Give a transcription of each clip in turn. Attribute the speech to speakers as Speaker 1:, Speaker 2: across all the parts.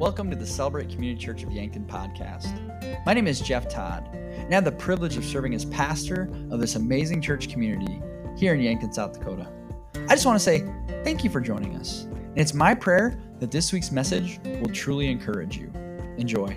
Speaker 1: Welcome to the Celebrate Community Church of Yankton podcast. My name is Jeff Todd, and I have the privilege of serving as pastor of this amazing church community here in Yankton, South Dakota. I just want to say thank you for joining us. And it's my prayer that this week's message will truly encourage you. Enjoy.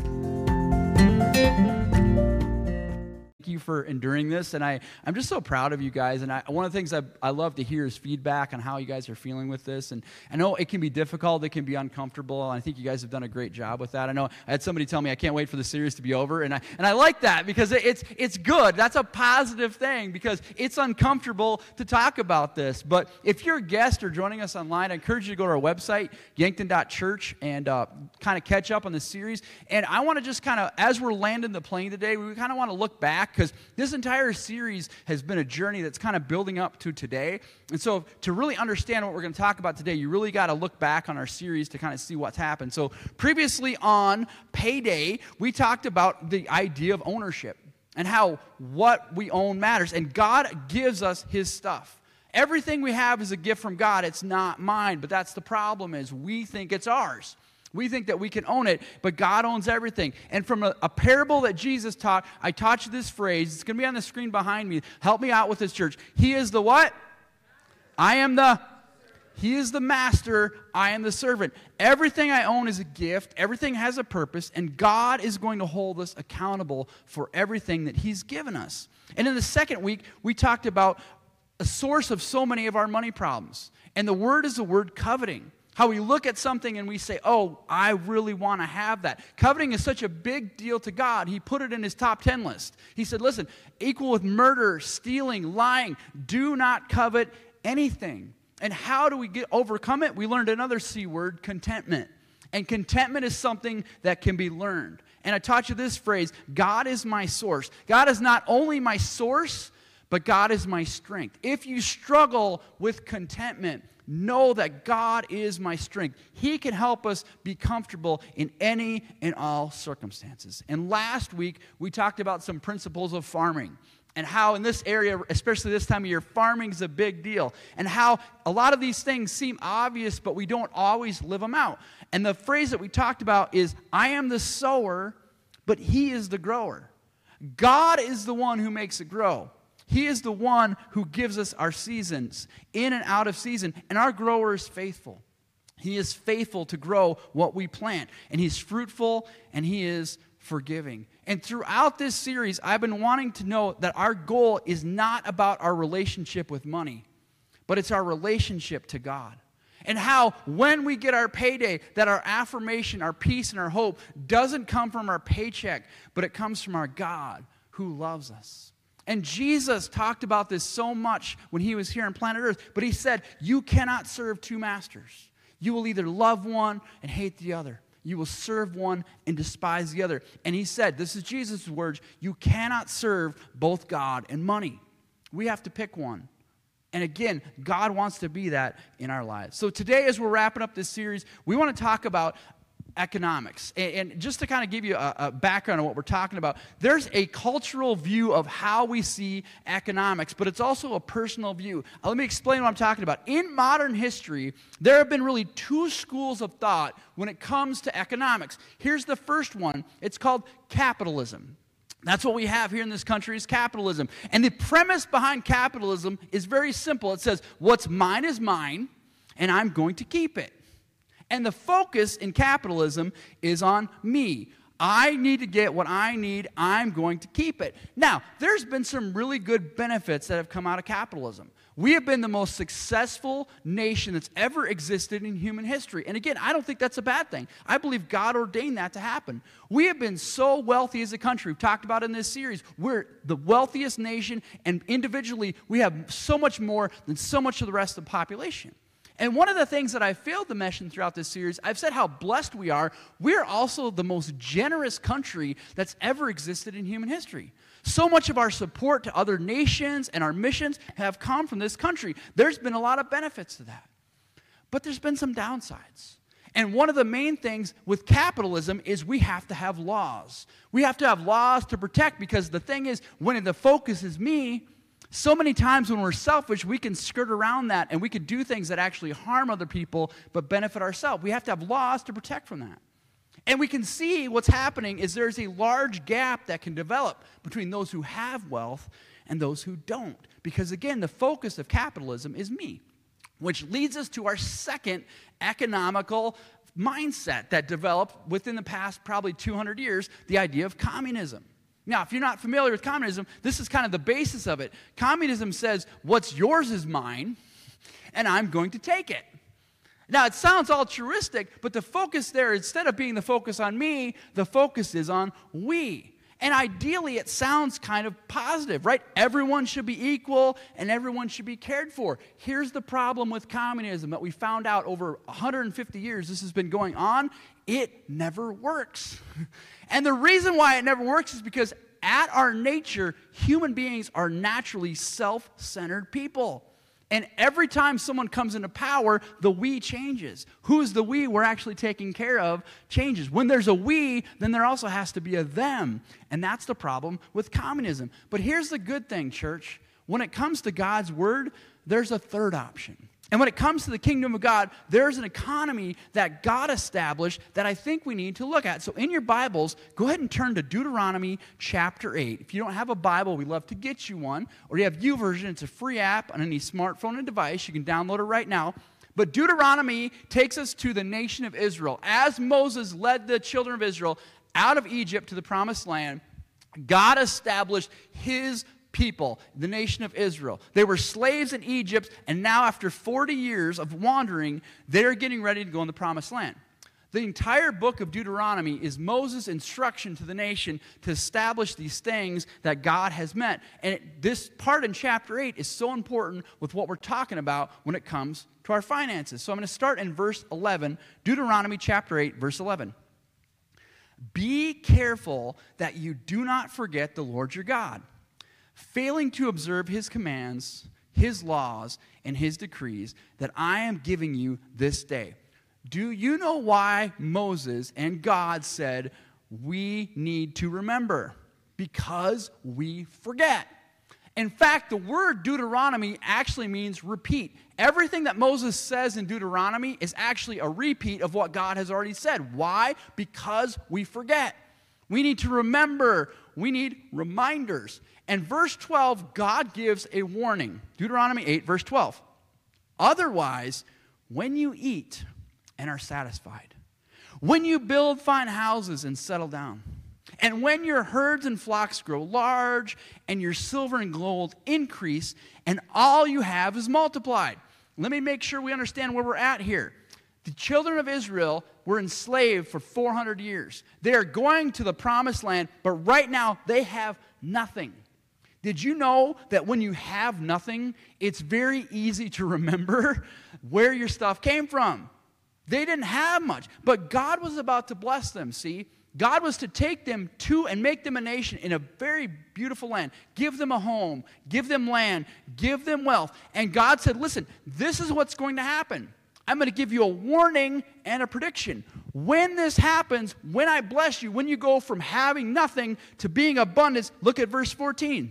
Speaker 1: Thank you for enduring this, and I'm just so proud of you guys, and one of the things I love to hear is feedback on how you guys are feeling with this, and I know it can be difficult, it can be uncomfortable, and I think you guys have done a great job with that. I know I had somebody tell me I can't wait for the series to be over, and I like that because it's good. That's a positive thing because it's uncomfortable to talk about this, but if you're a guest or joining us online, I encourage you to go to our website, yankton.church, and kind of catch up on the series, and I want to just kind of, as we're landing the plane today, we kind of want to look back because this entire series has been a journey that's kind of building up to today. And so to really understand what we're going to talk about today, you really got to look back on our series to kind of see what's happened. So previously on Payday, we talked about the idea of ownership and how what we own matters. And God gives us His stuff. Everything we have is a gift from God. It's not mine, but that's the problem is we think it's ours. We think that we can own it, but God owns everything. And from a parable that Jesus taught, I taught you this phrase. It's going to be on the screen behind me. Help me out with this, church. He is the what? He is the master. I am the servant. Everything I own is a gift. Everything has a purpose, and God is going to hold us accountable for everything that He's given us. And in the second week, we talked about a source of so many of our money problems. And the word is the word coveting. How we look at something and we say, oh, I really want to have that. Coveting is such a big deal to God, He put it in His top 10 list. He said, listen, equal with murder, stealing, lying, do not covet anything. And how do we overcome it? We learned another C word, contentment. And contentment is something that can be learned. And I taught you this phrase, God is my source. God is not only my source, but God is my strength. If you struggle with contentment, know that God is my strength. He can help us be comfortable in any and all circumstances. And last week, we talked about some principles of farming and how in this area, especially this time of year, farming is a big deal. And how a lot of these things seem obvious, but we don't always live them out. And the phrase that we talked about is, I am the sower, but He is the grower. God is the one who makes it grow. He is the one who gives us our seasons, in and out of season, and our grower is faithful. He is faithful to grow what we plant, and He's fruitful, and He is forgiving. And throughout this series, I've been wanting to know that our goal is not about our relationship with money, but it's our relationship to God. And how when we get our payday, that our affirmation, our peace, and our hope doesn't come from our paycheck, but it comes from our God who loves us. And Jesus talked about this so much when He was here on planet Earth, but He said, you cannot serve two masters. You will either love one and hate the other. You will serve one and despise the other. And He said, this is Jesus' words, you cannot serve both God and money. We have to pick one. And again, God wants to be that in our lives. So today, as we're wrapping up this series, we want to talk about economics. And just to kind of give you a background on what we're talking about, there's a cultural view of how we see economics, but it's also a personal view. Let me explain what I'm talking about. In modern history, there have been really two schools of thought when it comes to economics. Here's the first one. It's called capitalism. That's what we have here in this country is capitalism. And the premise behind capitalism is very simple. It says, what's mine is mine, and I'm going to keep it. And the focus in capitalism is on me. I need to get what I need. I'm going to keep it. Now, there's been some really good benefits that have come out of capitalism. We have been the most successful nation that's ever existed in human history. And again, I don't think that's a bad thing. I believe God ordained that to happen. We have been so wealthy as a country. We've talked about it in this series. We're the wealthiest nation, and individually, we have so much more than so much of the rest of the population. And one of the things that I failed to mention throughout this series, I've said how blessed we are. We're also the most generous country that's ever existed in human history. So much of our support to other nations and our missions have come from this country. There's been a lot of benefits to that. But there's been some downsides. And one of the main things with capitalism is we have to have laws. We have to have laws to protect because the thing is, when the focus is me, so many times when we're selfish, we can skirt around that and we can do things that actually harm other people but benefit ourselves. We have to have laws to protect from that. And we can see what's happening is there's a large gap that can develop between those who have wealth and those who don't. Because again, the focus of capitalism is me, which leads us to our second economical mindset that developed within the past probably 200 years, the idea of communism. Now, if you're not familiar with communism, this is kind of the basis of it. Communism says, what's yours is mine, and I'm going to take it. Now, it sounds altruistic, but the focus there, instead of being the focus on me, the focus is on we. And ideally, it sounds kind of positive, right? Everyone should be equal, and everyone should be cared for. Here's the problem with communism that we found out over 150 years this has been going on. It never works. And the reason why it never works is because at our nature, human beings are naturally self-centered people. And every time someone comes into power, the we changes. Who's the we we're actually taking care of changes. When there's a we, then there also has to be a them. And that's the problem with communism. But here's the good thing, church. When it comes to God's word, there's a third option. And when it comes to the kingdom of God, there's an economy that God established that I think we need to look at. So in your Bibles, go ahead and turn to Deuteronomy chapter 8. If you don't have a Bible, we'd love to get you one. Or you have YouVersion. It's a free app on any smartphone and device. You can download it right now. But Deuteronomy takes us to the nation of Israel. As Moses led the children of Israel out of Egypt to the promised land, God established his people, the nation of Israel. They were slaves in Egypt, and now after 40 years of wandering, they're getting ready to go in the promised land. The entire book of Deuteronomy is Moses' instruction to the nation to establish these things that God has meant. And this part in chapter 8 is so important with what we're talking about when it comes to our finances. So I'm going to start in verse 11, Deuteronomy chapter 8, verse 11. Be careful that you do not forget the Lord your God, failing to observe his commands, his laws, and his decrees that I am giving you this day. Do you know why Moses and God said we need to remember? Because we forget. In fact, the word Deuteronomy actually means repeat. Everything that Moses says in Deuteronomy is actually a repeat of what God has already said. Why? Because we forget. We need to remember. We need reminders. And verse 12, God gives a warning. Deuteronomy 8, verse 12. Otherwise, when you eat and are satisfied, when you build fine houses and settle down, and when your herds and flocks grow large, and your silver and gold increase, and all you have is multiplied. Let me make sure we understand where we're at here. The children of Israel were enslaved for 400 years. They are going to the promised land, but right now they have nothing. Did you know that when you have nothing, it's very easy to remember where your stuff came from? They didn't have much, but God was about to bless them, see? God was to take them to and make them a nation in a very beautiful land. Give them a home, give them land, give them wealth. And God said, listen, this is what's going to happen. I'm going to give you a warning and a prediction. When this happens, when I bless you, when you go from having nothing to being abundance, look at verse 14.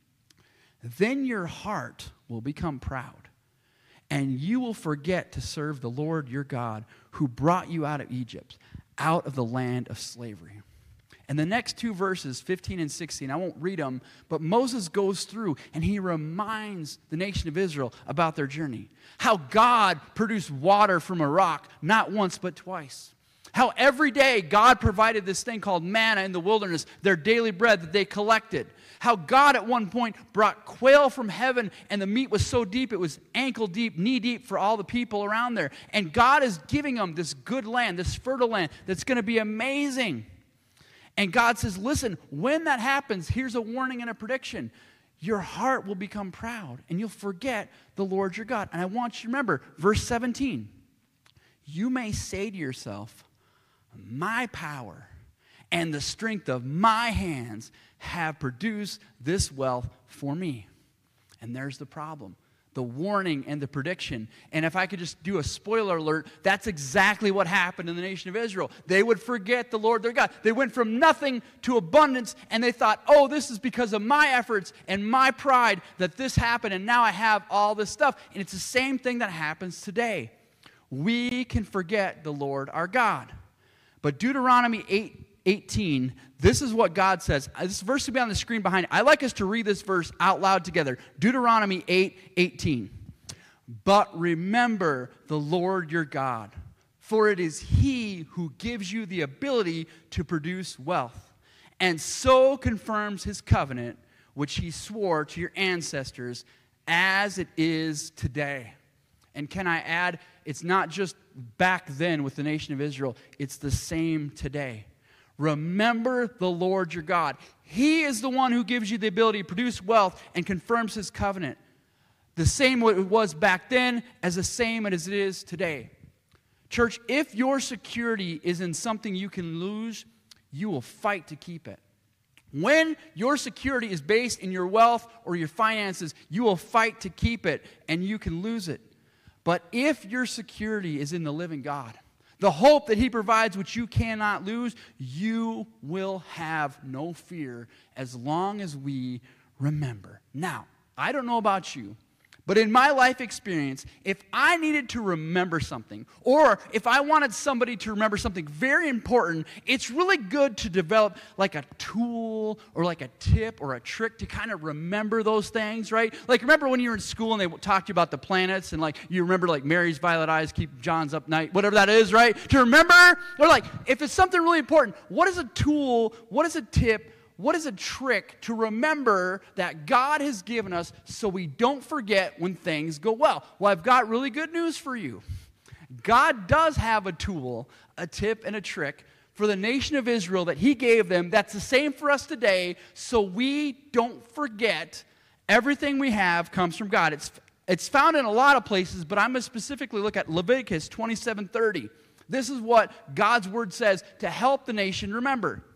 Speaker 1: Then your heart will become proud, and you will forget to serve the Lord your God who brought you out of Egypt, out of the land of slavery. And the next two verses, 15 and 16, I won't read them, but Moses goes through and he reminds the nation of Israel about their journey. How God produced water from a rock, not once but twice. How every day God provided this thing called manna in the wilderness, their daily bread that they collected. How God at one point brought quail from heaven, and the meat was so deep it was ankle deep, knee deep for all the people around there. And God is giving them this good land, this fertile land that's going to be amazing. And God says, listen, when that happens, here's a warning and a prediction. Your heart will become proud, and you'll forget the Lord your God. And I want you to remember, verse 17. You may say to yourself, my power and the strength of my hands have produced this wealth for me. And there's the problem. The warning and the prediction. And if I could just do a spoiler alert, that's exactly what happened in the nation of Israel. They would forget the Lord their God. They went from nothing to abundance, and they thought, oh, this is because of my efforts and my pride that this happened, and now I have all this stuff. And it's the same thing that happens today. We can forget the Lord our God. But Deuteronomy 8:18, this is what God says. This verse will be on the screen behind. I like us to read this verse out loud together. Deuteronomy 8:18. But remember the Lord your God, for it is He who gives you the ability to produce wealth, and so confirms His covenant, which He swore to your ancestors, as it is today. And can I add, it's not just back then with the nation of Israel, it's the same today. Remember the Lord your God. He is the one who gives you the ability to produce wealth and confirms His covenant. The same what it was back then as the same as it is today. Church, if your security is in something you can lose, you will fight to keep it. When your security is based in your wealth or your finances, you will fight to keep it, and you can lose it. But if your security is in the living God, the hope that He provides which you cannot lose, you will have no fear as long as we remember. Now, I don't know about you, but in my life experience, if I needed to remember something, or if I wanted somebody to remember something very important, it's really good to develop like a tool or like a tip or a trick to kind of remember those things, right? Like remember when you were in school and they talked to you about the planets and like you remember like Mary's violet eyes keep John's up night, whatever that is, right? To remember, or like if it's something really important, what is a tool, what is a tip, what is a trick to remember that God has given us so we don't forget when things go well? Well, I've got really good news for you. God does have a tool, a tip, and a trick for the nation of Israel that He gave them that's the same for us today, so we don't forget everything we have comes from God. It's found in a lot of places, but I'm going to specifically look at Leviticus 27:30. This is what God's Word says to help the nation remember.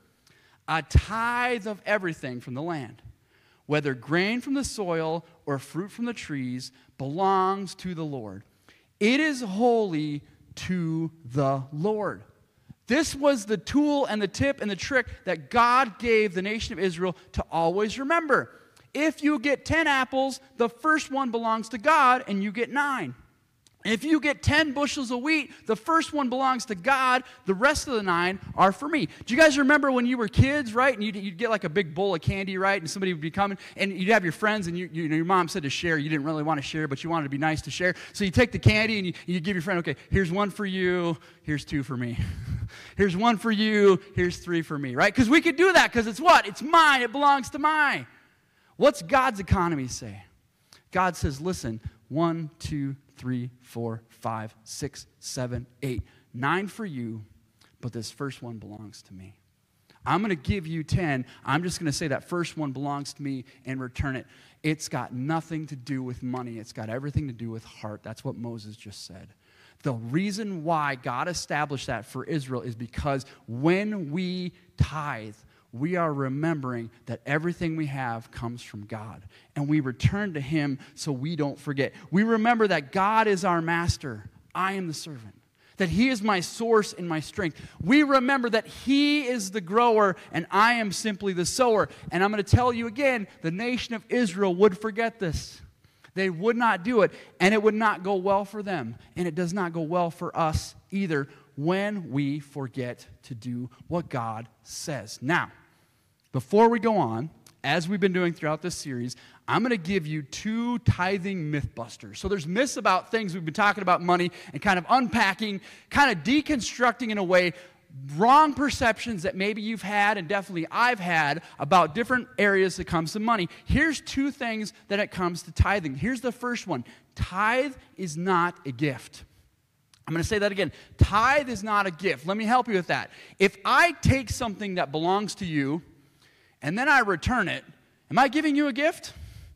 Speaker 1: A tithe of everything from the land, whether grain from the soil or fruit from the trees, belongs to the Lord. It is holy to the Lord. This was the tool and the tip and the trick that God gave the nation of Israel to always remember. If you get 10 apples, the first one belongs to God and you get 9. If you get 10 bushels of wheat, the first one belongs to God, the rest of the 9 are for me. Do you guys remember when you were kids, right? And you'd get like a big bowl of candy, right? And somebody would be coming, and you'd have your friends, and your mom said to share. You didn't really want to share, but you wanted to be nice to share. So you take the candy, and you give your friend, okay, here's 1 for you, here's 2 for me. Here's 1 for you, here's 3 for me, right? Because we could do that, because it's what? It's mine, it belongs to mine. What's God's economy say? God says, listen, 1, 2, 3, 4, 5, 6, 7, 8, 9 for you, but this first one belongs to me. I'm going to give you 10. I'm just going to say that first one belongs to me and return it. It's got nothing to do with money. It's got everything to do with heart. That's what Moses just said. The reason why God established that for Israel is because when we tithe, we are remembering that everything we have comes from God. And we return to Him so we don't forget. We remember that God is our master. I am the servant. That He is my source and my strength. We remember that He is the grower and I am simply the sower. And I'm going to tell you again, the nation of Israel would forget this. They would not do it, and it would not go well for them. And it does not go well for us either when we forget to do what God says. Now, before we go on, as we've been doing throughout this series, I'm going to give you 2 tithing myth busters. So there's myths about things we've been talking about money and kind of unpacking, kind of deconstructing in a way wrong perceptions that maybe you've had and definitely I've had about different areas that comes to money. Here's 2 things that it comes to tithing. Here's the first one. Tithe is not a gift. I'm going to say that again. Tithe is not a gift. Let me help you with that. If I take something that belongs to you and then I return it, am I giving you a gift?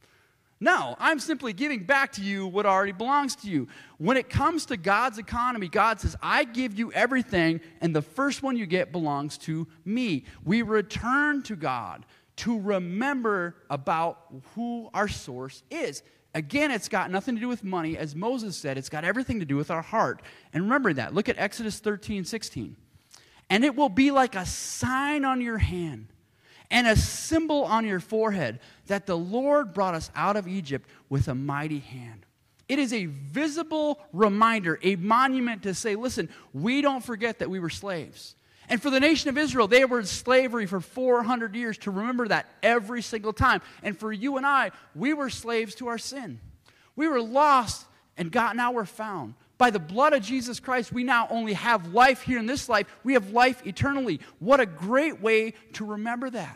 Speaker 1: No, I'm simply giving back to you what already belongs to you. When it comes to God's economy, God says, I give you everything, and the first one you get belongs to me. We return to God to remember about who our source is. Again, it's got nothing to do with money. As Moses said, it's got everything to do with our heart. And remember that. Look at Exodus 13:16. And it will be like a sign on your hand and a symbol on your forehead that the Lord brought us out of Egypt with a mighty hand. It is a visible reminder, a monument to say, listen, we don't forget that we were slaves. And for the nation of Israel, they were in slavery for 400 years, to remember that every single time. And for you and I, we were slaves to our sin. We were lost, and now we're found. By the blood of Jesus Christ, we now only have life here in this life. We have life eternally. What a great way to remember that.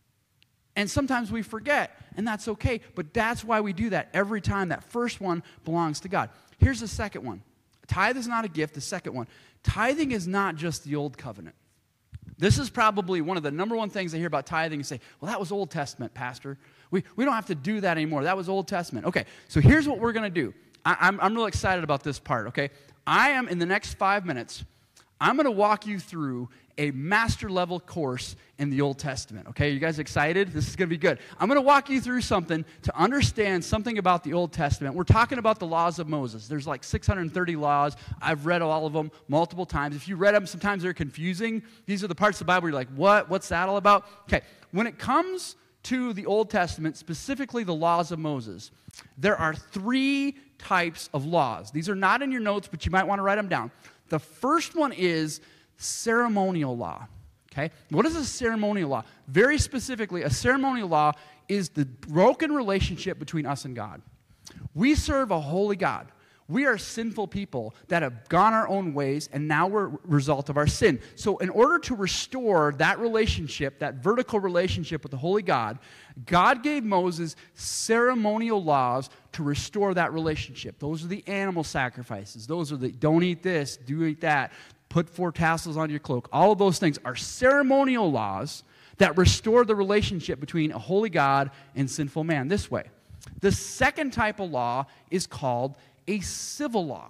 Speaker 1: And sometimes we forget, and that's okay. But that's why we do that every time. That first one belongs to God. Here's the second one. Tithe is not a gift. The second one. Tithing is not just the old covenant. This is probably one of the number one things I hear about tithing and say, well, that was Old Testament, Pastor. We don't have to do that anymore. That was Old Testament. Okay, so here's what we're going to do. I'm really excited about this part, okay? I am, in the next 5 minutes, I'm going to walk you through a master level course in the Old Testament, okay? You guys excited? This is going to be good. I'm going to walk you through something to understand something about the Old Testament. We're talking about the laws of Moses. There's like 630 laws. I've read all of them multiple times. If you read them, sometimes they're confusing. These are the parts of the Bible where you're like, what? What's that all about? Okay, when it comes to the Old Testament, specifically the laws of Moses, there are 3 types of laws. These are not in your notes, but you might want to write them down. The first one is ceremonial law. Okay? What is a ceremonial law? Very specifically, a ceremonial law is the broken relationship between us and God. We serve a holy God. We are sinful people that have gone our own ways, and now we're a result of our sin. So in order to restore that relationship, that vertical relationship with the holy God, God gave Moses ceremonial laws to restore that relationship. Those are the animal sacrifices. Those are the don't eat this, do eat that, put 4 tassels on your cloak. All of those things are ceremonial laws that restore the relationship between a holy God and sinful man this way. The second type of law is called a civil law.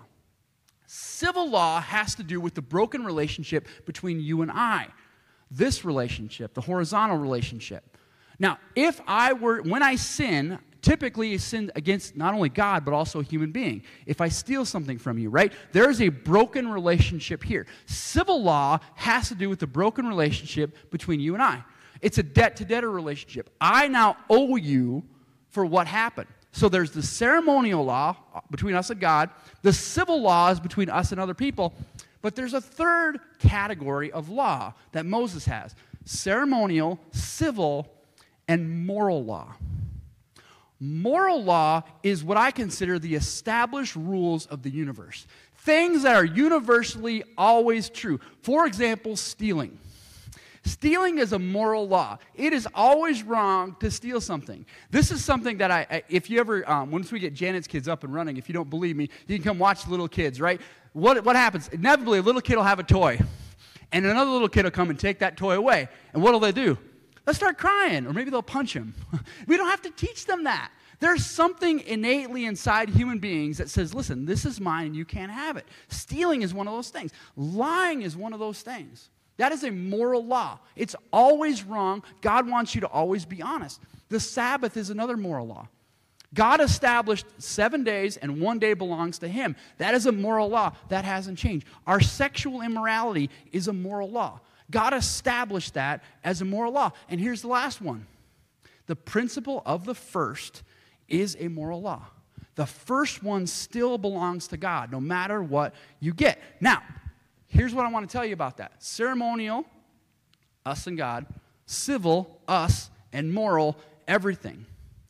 Speaker 1: Civil law has to do with the broken relationship between you and I. This relationship, the horizontal relationship. Now, when I sin, typically I sin against not only God, but also a human being. If I steal something from you, right? There is a broken relationship here. Civil law has to do with the broken relationship between you and I. It's a debt-to-debtor relationship. I now owe you for what happened. So there's the ceremonial law between us and God, the civil laws between us and other people, but there's a third category of law that Moses has: ceremonial, civil, and moral law. Moral law is what I consider the established rules of the universe. Things that are universally always true. For example, stealing. Stealing is a moral law. It is always wrong to steal something. This is something that if you ever, once we get Janet's kids up and running, if you don't believe me, you can come watch the little kids, right? What happens? Inevitably, a little kid will have a toy, and another little kid will come and take that toy away. And what will they do? They'll start crying, or maybe they'll punch him. We don't have to teach them that. There's something innately inside human beings that says, listen, this is mine and you can't have it. Stealing is one of those things. Lying is one of those things. That is a moral law. It's always wrong. God wants you to always be honest. The Sabbath is another moral law. God established 7 days and 1 day belongs to Him. That is a moral law. That hasn't changed. Our sexual immorality is a moral law. God established that as a moral law. And here's the last one. The principle of the first is a moral law. The first one still belongs to God, no matter what you get. Now, here's what I want to tell you about that. Ceremonial, us and God. Civil, us. And moral, everything.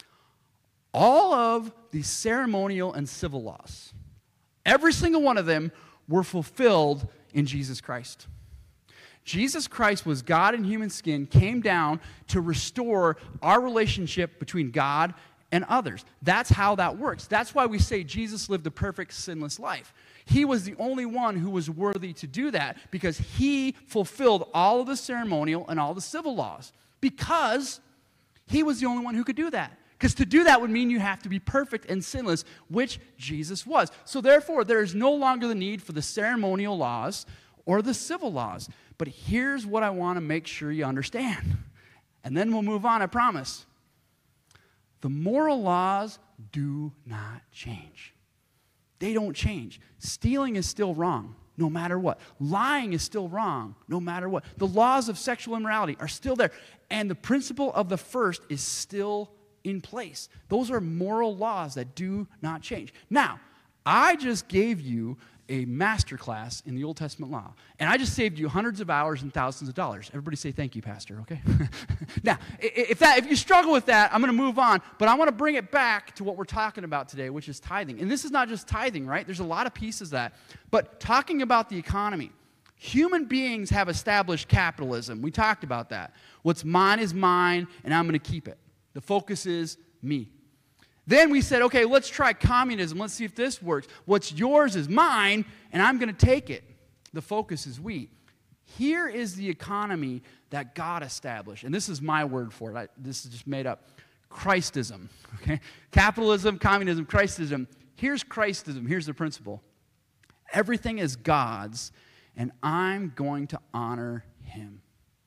Speaker 1: All of the ceremonial and civil laws, every single one of them were fulfilled in Jesus Christ. Jesus Christ was God in human skin, came down to restore our relationship between God and others. That's how that works. That's why we say Jesus lived a perfect, sinless life. He was the only one who was worthy to do that because He fulfilled all of the ceremonial and all the civil laws. Because He was the only one who could do that. Because to do that would mean you have to be perfect and sinless, which Jesus was. So therefore, there is no longer the need for the ceremonial laws or the civil laws. But here's what I want to make sure you understand. And then we'll move on, I promise. The moral laws do not change. They don't change. Stealing is still wrong, no matter what. Lying is still wrong, no matter what. The laws of sexual immorality are still there. And the principle of the first is still in place. Those are moral laws that do not change. Now, I just gave you a master class in the Old Testament law. And I just saved you hundreds of hours and thousands of dollars. Everybody say thank you, Pastor, okay? Now, if you struggle with that, I'm going to move on. But I want to bring it back to what we're talking about today, which is tithing. And this is not just tithing, right? There's a lot of pieces of that. But talking about the economy, human beings have established capitalism. We talked about that. What's mine is mine, and I'm going to keep it. The focus is me. Then we said, okay, let's try communism. Let's see if this works. What's yours is mine, and I'm going to take it. The focus is we. Here is the economy that God established. And this is my word for it. This is just made up. Christism. Okay? Capitalism, communism, Christism. Here's Christism. Here's the principle. Everything is God's, and I'm going to honor him.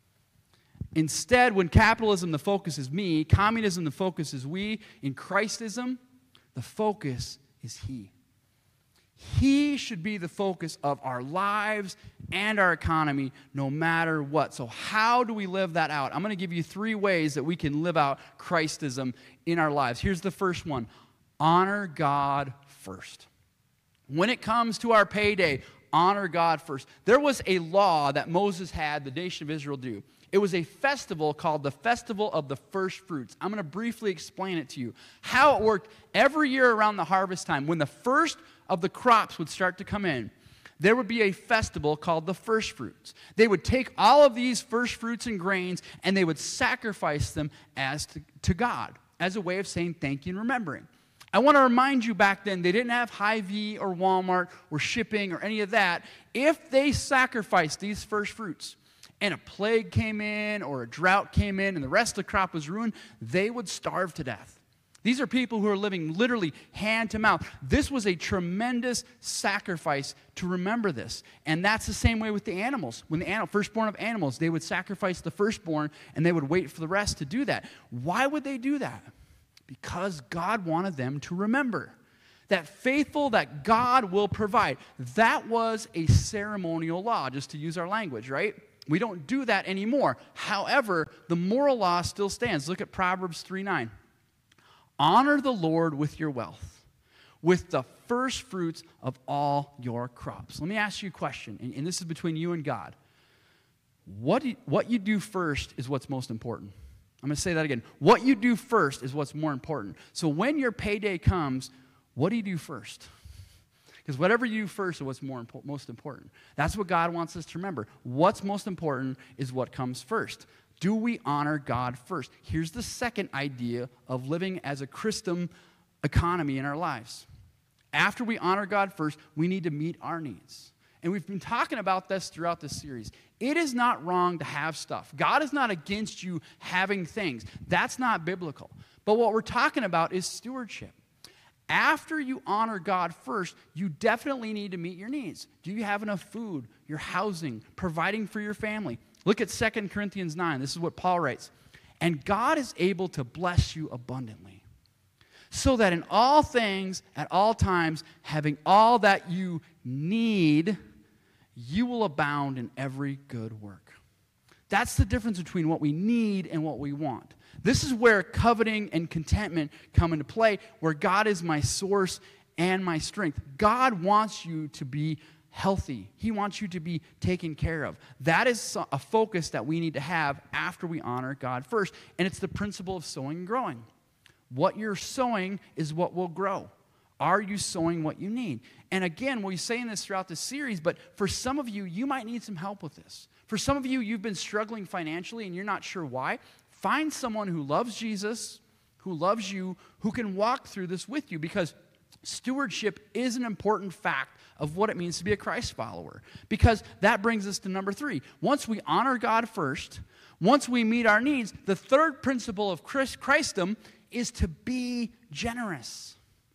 Speaker 1: Instead, when capitalism, the focus is me, communism, the focus is we, in Christism, the focus is he. He should be the focus of our lives and our economy, no matter what. So how do we live that out? I'm going to give you 3 ways that we can live out Christism in our lives. Here's the first one. Honor God first. When it comes to our payday, honor God first. There was a law that Moses had the nation of Israel do. It was a festival called the Festival of the First Fruits. I'm going to briefly explain it to you. How it worked every year around the harvest time, when the first of the crops would start to come in, there would be a festival called the First Fruits. They would take all of these first fruits and grains, and they would sacrifice them to God as a way of saying thank you and remembering. I want to remind you, back then, they didn't have Hy-Vee or Walmart or shipping or any of that. If they sacrificed these first fruits, and a plague came in or a drought came in and the rest of the crop was ruined, they would starve to death. These are people who are living literally hand to mouth. This was a tremendous sacrifice to remember this. And that's the same way with the animals. When the firstborn of animals, they would sacrifice the firstborn and they would wait for the rest to do that. Why would they do that? Because God wanted them to remember. That faithful that God will provide. That was a ceremonial law, just to use our language, right? We don't do that anymore. However, the moral law still stands. Look at Proverbs 3:9. Honor the Lord with your wealth, with the first fruits of all your crops. Let me ask you a question, and this is between you and God. What you do first is what's most important. I'm going to say that again. What you do first is what's more important. So when your payday comes, what do you do first? Because whatever you do first is what's most important. That's what God wants us to remember. What's most important is what comes first. Do we honor God first? Here's the second idea of living as a Christian economy in our lives. After we honor God first, we need to meet our needs. And we've been talking about this throughout this series. It is not wrong to have stuff. God is not against you having things. That's not biblical. But what we're talking about is stewardship. After you honor God first, you definitely need to meet your needs. Do you have enough food, your housing, providing for your family? Look at 2 Corinthians 9. This is what Paul writes. And God is able to bless you abundantly, so that in all things, at all times, having all that you need, you will abound in every good work. That's the difference between what we need and what we want. This is where coveting and contentment come into play, where God is my source and my strength. God wants you to be healthy. He wants you to be taken care of. That is a focus that we need to have after we honor God first. And it's the principle of sowing and growing. What you're sowing is what will grow. Are you sowing what you need? And again, we're saying this throughout the series, but for some of you, you might need some help with this. For some of you, you've been struggling financially and you're not sure why. Find someone who loves Jesus, who loves you, who can walk through this with you, because stewardship is an important fact of what it means to be a Christ follower. Because that brings us to number 3. Once we honor God first, once we meet our needs, the third principle of Christendom is to be generous.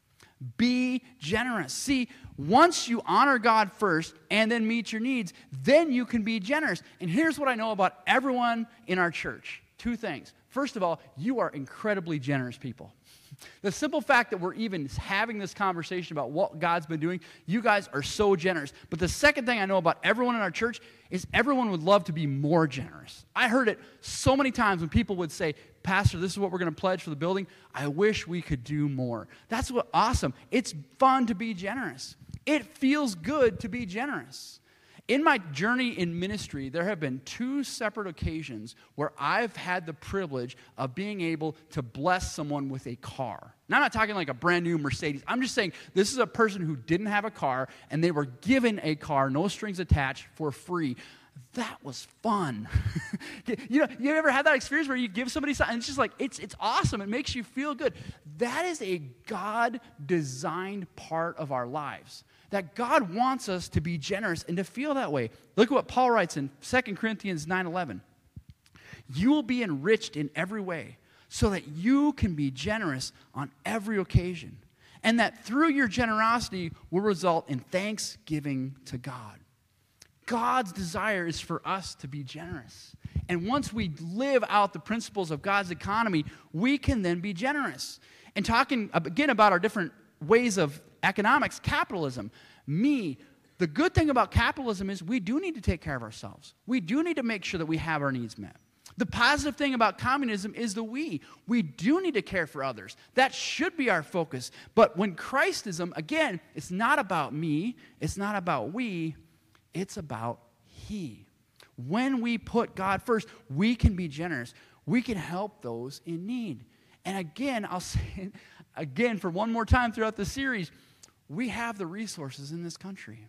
Speaker 1: Be generous. See, once you honor God first and then meet your needs, then you can be generous. And here's what I know about everyone in our church. 2 things. First of all, you are incredibly generous people. The simple fact that we're even having this conversation about what God's been doing, you guys are so generous. But the second thing I know about everyone in our church is everyone would love to be more generous. I heard it so many times when people would say, Pastor, this is what we're going to pledge for the building. I wish we could do more. That's what awesome. It's fun to be generous. It feels good to be generous. In my journey in ministry, there have been 2 separate occasions where I've had the privilege of being able to bless someone with a car. Now, I'm not talking like a brand new Mercedes. I'm just saying this is a person who didn't have a car, and they were given a car, no strings attached, for free. That was fun. You ever had that experience where you give somebody something, and it's just like, it's awesome. It makes you feel good. That is a God-designed part of our lives. That God wants us to be generous and to feel that way. Look at what Paul writes in 2 Corinthians 9:11. You will be enriched in every way so that you can be generous on every occasion. And that through your generosity will result in thanksgiving to God. God's desire is for us to be generous. And once we live out the principles of God's economy, we can then be generous. And talking again about our different ways of economics, capitalism. The good thing about capitalism is we do need to take care of ourselves. We do need to make sure that we have our needs met. The positive thing about communism is we do need to care for others. That should be our focus. But when Christism, again, it's not about me, it's not about we, it's about He. When we put God first, we can be generous. We can help those in need. And again, I'll say it again for one more time throughout the series, we have the resources in this country.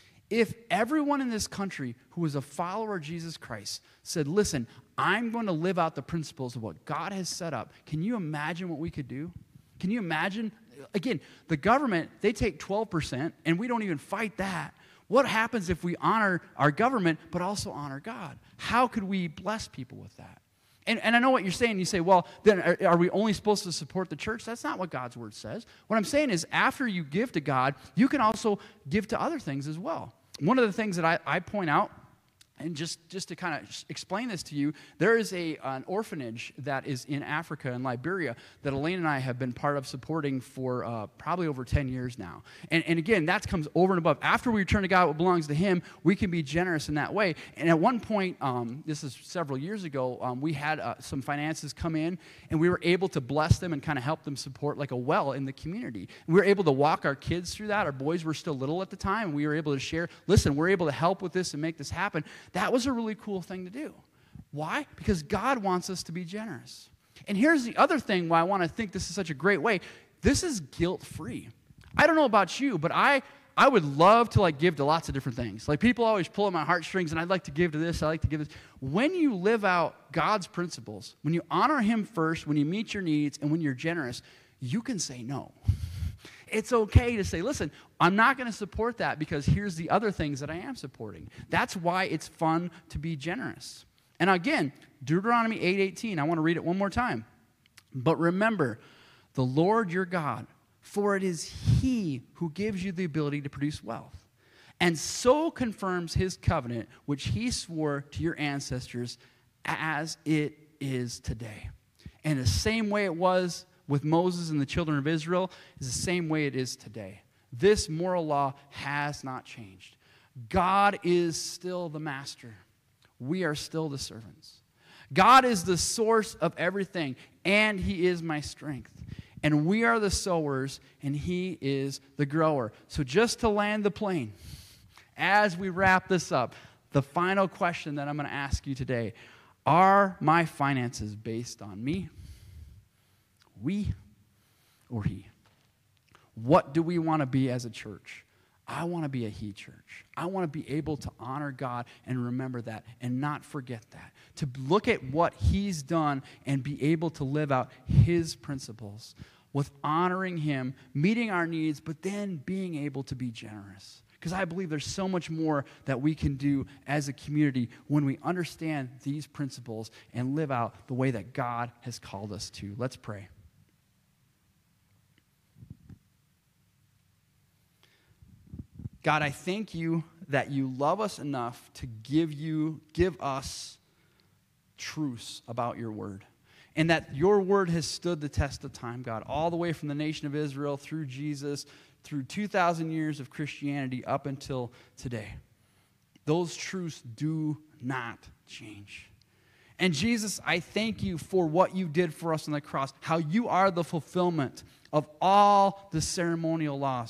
Speaker 1: If everyone in this country who is a follower of Jesus Christ said, listen, I'm going to live out the principles of what God has set up, can you imagine what we could do? Can you imagine? Again, the government, they take 12%, and we don't even fight that. What happens if we honor our government but also honor God? How could we bless people with that? And I know what you're saying. You say, well, then are we only supposed to support the church? That's not what God's word says. What I'm saying is after you give to God, you can also give to other things as well. One of the things that I point out, and just to kind of explain this to you, there is an orphanage that is in Africa, in Liberia, that Elaine and I have been part of supporting for probably over 10 years now. And again, that comes over and above. After we return to God what belongs to Him, we can be generous in that way. And at one point, this is several years ago, we had some finances come in, and we were able to bless them and kind of help them support like a well in the community. And we were able to walk our kids through that. Our boys were still little at the time, and we were able to share, listen, we're able to help with this and make this happen. That was a really cool thing to do. Why? Because God wants us to be generous. And here's the other thing why I want to think this is such a great way. This is guilt-free. I don't know about you, but I would love to give to lots of different things. Like people always pull at my heartstrings, and I'd like to give to this, I like to give this. When you live out God's principles, when you honor Him first, when you meet your needs, and when you're generous, you can say no. It's okay to say, listen, I'm not going to support that because here's the other things that I am supporting. That's why it's fun to be generous. And again, Deuteronomy 8:18, I want to read it one more time. But remember, the Lord your God, for it is He who gives you the ability to produce wealth, and so confirms His covenant, which He swore to your ancestors as it is today. And the same way it was with Moses and the children of Israel is the same way it is today. This moral law has not changed. God is still the master. We are still the servants. God is the source of everything, and He is my strength. And we are the sowers, and He is the grower. So just to land the plane, as we wrap this up, the final question that I'm going to ask you today, are my finances based on me, we, or He? What do we want to be as a church? I want to be a He church. I want to be able to honor God and remember that and not forget that. To look at what He's done and be able to live out His principles with honoring Him, meeting our needs, but then being able to be generous. Because I believe there's so much more that we can do as a community when we understand these principles and live out the way that God has called us to. Let's pray. God, I thank You that You love us enough to give us truths about Your word. And that Your word has stood the test of time, God, all the way from the nation of Israel through Jesus, through 2,000 years of Christianity up until today. Those truths do not change. And Jesus, I thank You for what You did for us on the cross, how You are the fulfillment of all the ceremonial laws,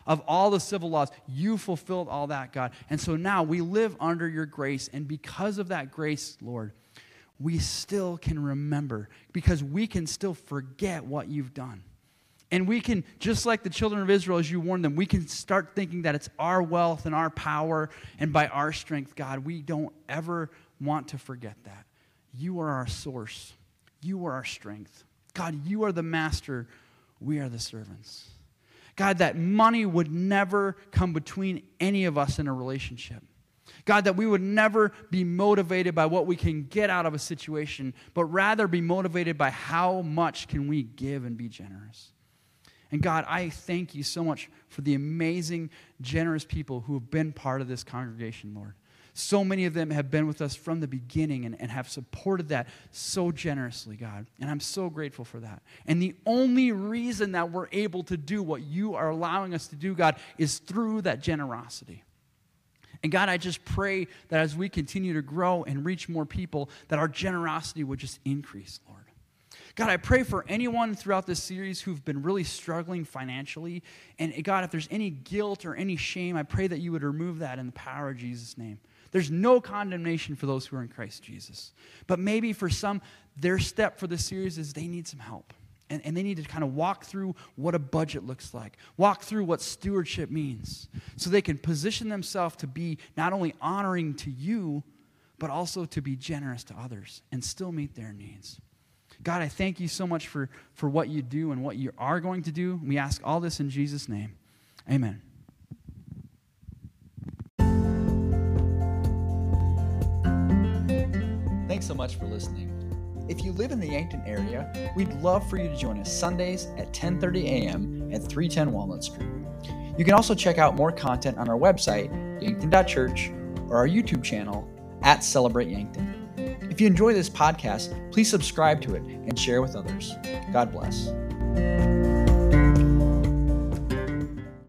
Speaker 1: of all the civil laws. You fulfilled all that, God. And so now we live under your grace. And because of that grace, Lord, we still can remember, because we can still forget what you've done. And we can, just like the children of Israel, as you warned them, we can start thinking that it's our wealth and our power and by our strength, God. We don't ever want to forget that. You are our source. You are our strength. God, you are the master. We are the servants. God, that money would never come between any of us in a relationship. God, that we would never be motivated by what we can get out of a situation, but rather be motivated by how much can we give and be generous. And God, I thank you so much for the amazing, generous people who have been part of this congregation, Lord. So many of them have been with us from the beginning and have supported that so generously, God. And I'm so grateful for that. And the only reason that we're able to do what you are allowing us to do, God, is through that generosity. And God, I just pray that as we continue to grow and reach more people, that our generosity would just increase, Lord. God, I pray for anyone throughout this series who've been really struggling financially. And God, if there's any guilt or any shame, I pray that you would remove that in the power of Jesus' name. There's no condemnation for those who are in Christ Jesus. But maybe for some, their step for this series is they need some help. And they need to kind of walk through what a budget looks like, walk through what stewardship means, so they can position themselves to be not only honoring to you, but also to be generous to others and still meet their needs. God, I thank you so much for what you do and what you are going to do. We ask all this in Jesus' name. Amen.
Speaker 2: Thanks so much for listening. If you live in the Yankton area, we'd love for you to join us Sundays at 10:30 a.m. at 310 Walnut Street. You can also check out more content on our website, yankton.church, or our YouTube channel, @CelebrateYankton. If you enjoy this podcast, please subscribe to it and share with others. God bless.